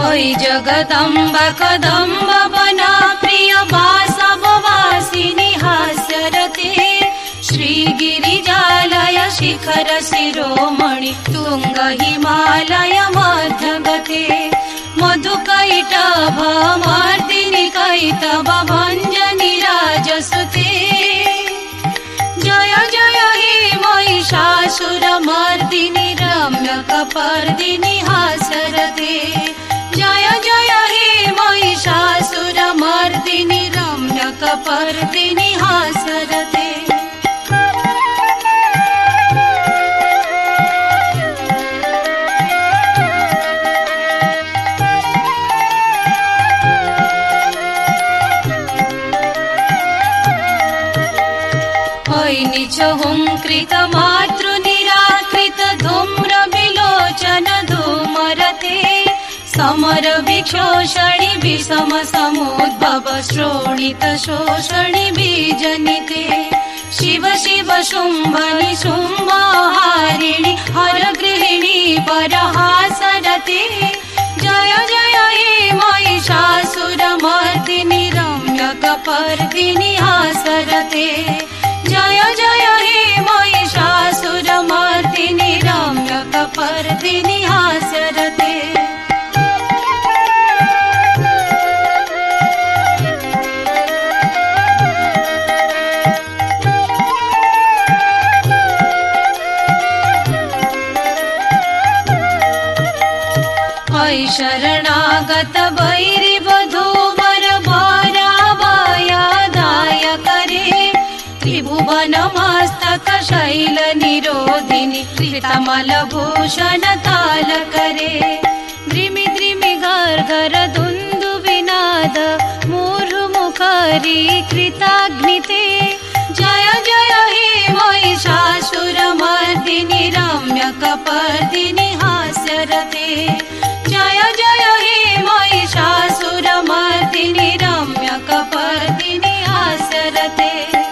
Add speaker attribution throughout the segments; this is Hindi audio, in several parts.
Speaker 1: ओई जगदम्ब कदम्ब वना प्रिय वासववासिनि हास्यरते श्रीगिरिजालय शिखर शिरोमणि तुंग हिमालय मध्यगते मधुकैटभ मर्दिनि कैटभ भञ्जनि राजसुते जय जय हे महिषासुरमर्दिनि रम्यकपर्दिनि हासरते जय जय हे महिषासुरमर्दिनि रम्यकपर्दिनि हासरते हुंकृत मातृनिराकृत धूम्र विलोचन धूमरते समर विक्षोषणि विषम समुद्भव श्रोणित शोषणि बीजनिते शिव शिव शुंभनि शुंभहारिणि हरगृहिणि परहासरते जय जय हे महिषासुरमर्दिनि रम्यकपर्दिनि हासरते जय जय हे महिषासुरमर्दिनि रम्यकपर्दिनि हासरते ऐ शरणागत वैरि वधूवर वरावायादाय करे त्रिभुवन मस्तक शैल निरोधिनि कृतमल भूषण ताल करे द्रिमि द्रिमि घर दुंदु विनाद मुहुर्मुखरी कृताग्निते जय जय हे महिषासुरमर्दिनि रम्यकपर्दिनि हास्यरते जय जय हे महिषासुरमर्दिनि रम्यकपर्दिनि हास्यरते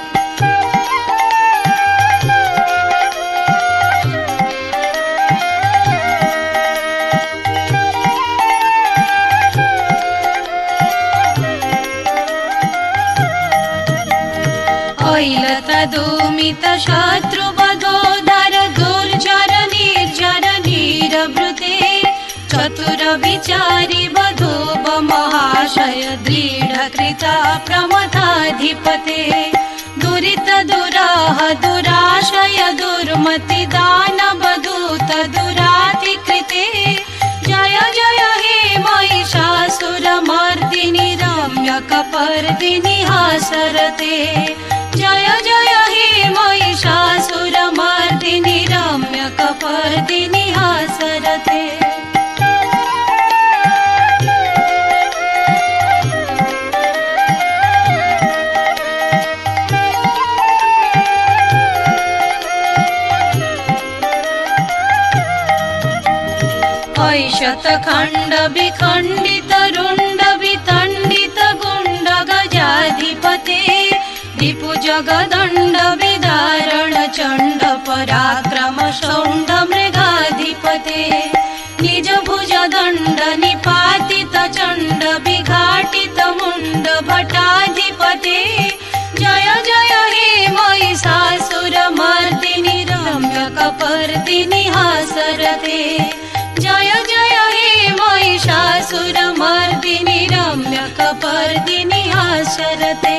Speaker 1: ऐलतदूमित शत्रुवधोधर दुर्जर निर्जर नीरवृते चतुर विचारि वधूव महाशय दृढकृता प्रमथाधिपते दुरित दुराह दुराशय दुर्मति दानव दूत दुरातिकृते जय जय हे महिषासुरमर्दिनि रम्यकपर्दिनि हासरते जय जय हे महिषासुरमर्दिनि रम्यकपर्दिनि हासरते शतखंड विखंडित रुंड वितंडित गुंड गजाधिपते रिपु जगदंड विदारण चंड पराक्रम शौंड मृगाधिपते निज भुज दंड निपातित चंड विघाटित मुंड भटाधिपते जय जय हे महिषासुरमर्दिनि रम्यकपर्दिनि हासरते जय जय हे महिषासुरमर्दिनि रम्यकपर्दिनि हासरते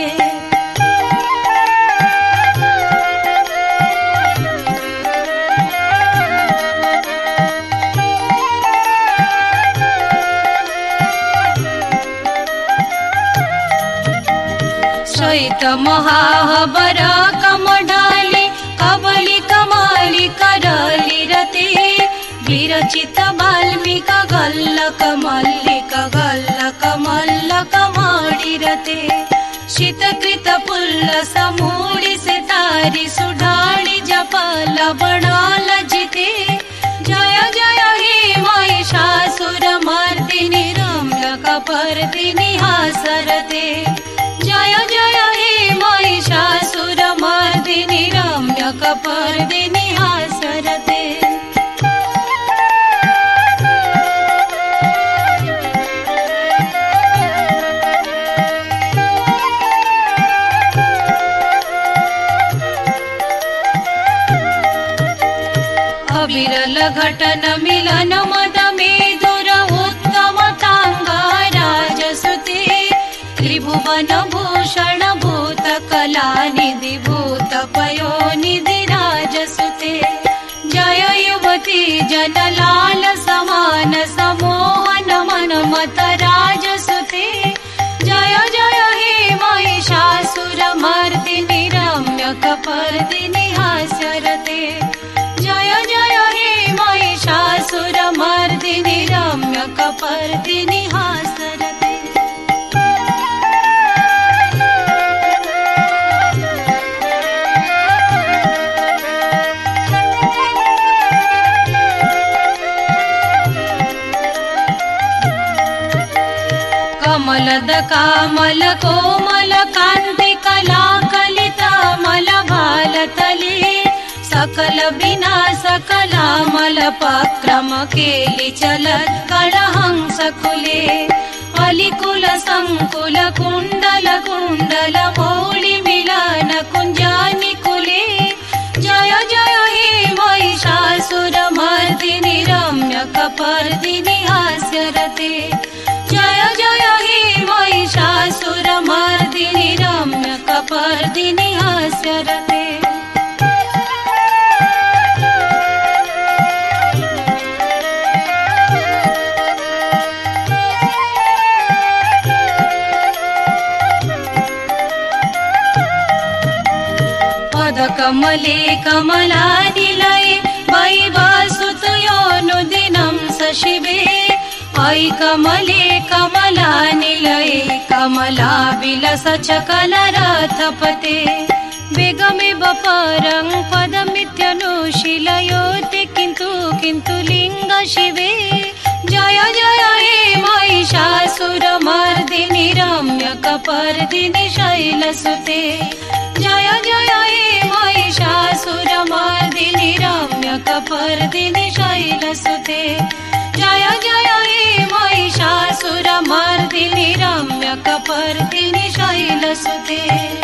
Speaker 1: श्वेत महाबर कमडाली कबली कमाली करली रते विरचित वाल्मीक गल्लक मल्लिक गल्लक मल्लक माडिरते शीतकृत पुल्ल समूढि सितारि सुढाळि जपाल बणाल जिते जय जय हे महिषासुरमर्दिनि रम्यकपर्दिनि हासरते जय जय हे महिषासुरमर्दिनि रम्यकपर्दिनि हासरते ममत राजसुते जय जय हे महिषासुरमर्दिनि रम्यकपर्दिनि हास्यरते जय जय हे महिषासुरमर्दिनि रम्यकपर्दिनि हास्यरते। कमलद कामल कोमल कांति कला कलितामल भालतले सकल विनाश कलामल पक्रम केलि चलत कलहंस कुले अलिकुल संकुल कुंडल कुंडल मौलि मिलन कुंजानि कुले जय जय हे महिषासुरमर्दिनि रम्यकपर्दिनि हास्यरते जय जय हे महिषासुरमर्दिनि रम्यकपर्दिनि हास्यरते। पदकमले कमलानिलये वैवसुतयोनुदिनं सशिवे ऐ कमले कमलानिलये कमलाविलसचकलरथपते वेगमेव परं पदमित्यनुशीलयोते किन्तु किन्तु लिङ्ग शिवे जय जय हे महिषासुरमर्दिनि रम्यकपर्दिनि शैलसुते जय जय हे महिषासुरमर्दिनि रम्यकपर्दिनि शैलसुते जय जय हे महिषासुरमर्दिनि रम्यकपर्दिनि शैलसुते।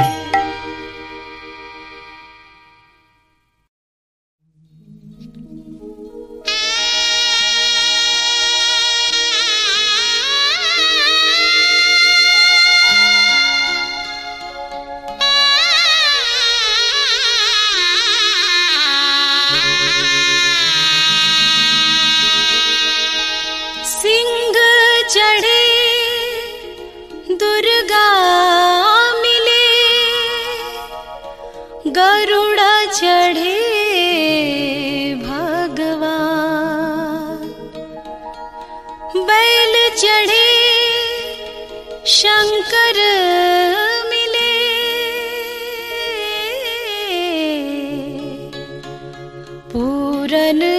Speaker 2: चढ़े दुर्गा मिले गरुड़ चढ़े भगवान बैल चढ़े शंकर मिले पूरन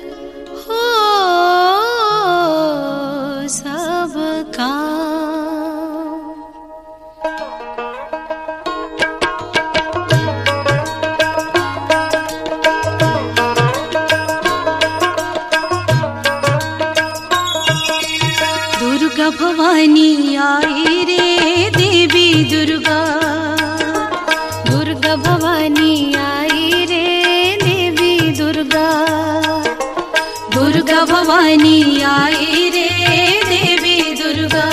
Speaker 1: भवानी आई रे देवी दुर्गा दुर्गा भवानी आई रे देवी दुर्गा दुर्गा भवानी आई रे देवी दुर्गा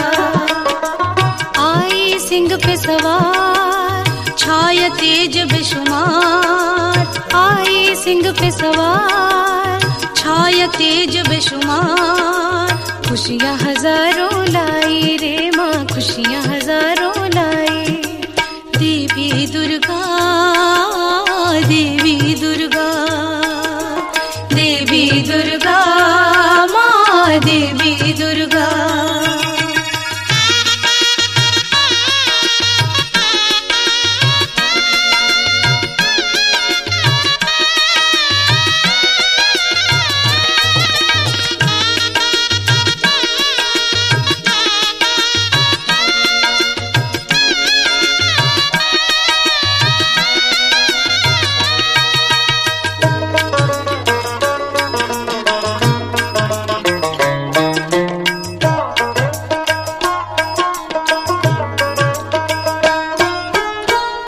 Speaker 1: आई सिंह पे सवार छाय तेज बेशुमार आई सिंह पे सवार छाय तेज बेशुमार खुशियाँ हजारों लाई रे माँ खुशियाँ हजारों लाई देवी दुर्गा देवी दुर्गा।